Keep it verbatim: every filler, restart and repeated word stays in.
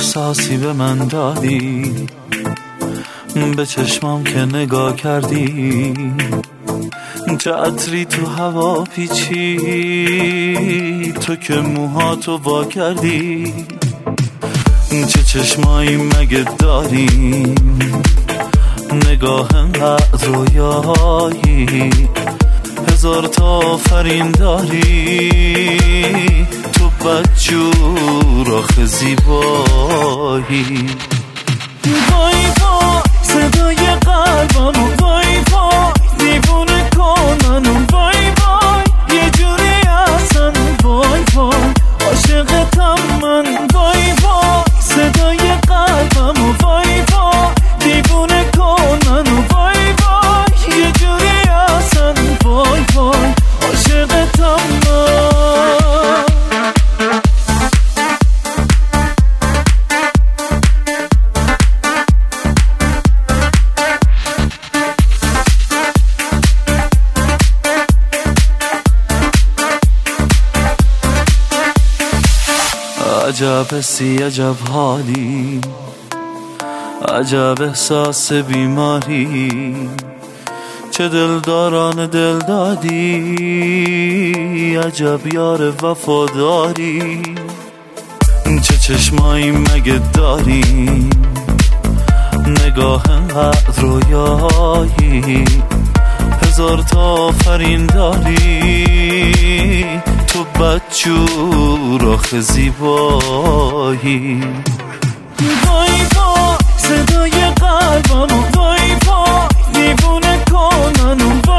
احساسی به من دادی، به چشمام که نگاه کردی، چه عطری تو هوا پیچی، تو که موهاتو وا کردی. چه چشمایی مگه داری، نگاه انقدر رویایی، هزار تا آفرین داری، تو بدجور آخه زیبایی. وای وای صدای قلبمو، وای وای دیوونه کن منو، وای وای یه جوری اصلا، وای وای عاشقتم من، وای وای صدای قلبمو، وای وای دیوونه کن منو، وای وای یه جوری اصلا، وای وای عاشقتم من. عجب حسی عجب حالی، عجب احساس بیماری، چه دلداران دل دادی، عجب یار وفاداری. چه چشمایی مگه داری، نگاه انقدر رویایی، هزار تا آفرین داری، تو بدجور آخه زیبایی. وای وای صدای قلبمو، وای وای دیوونه کن منو،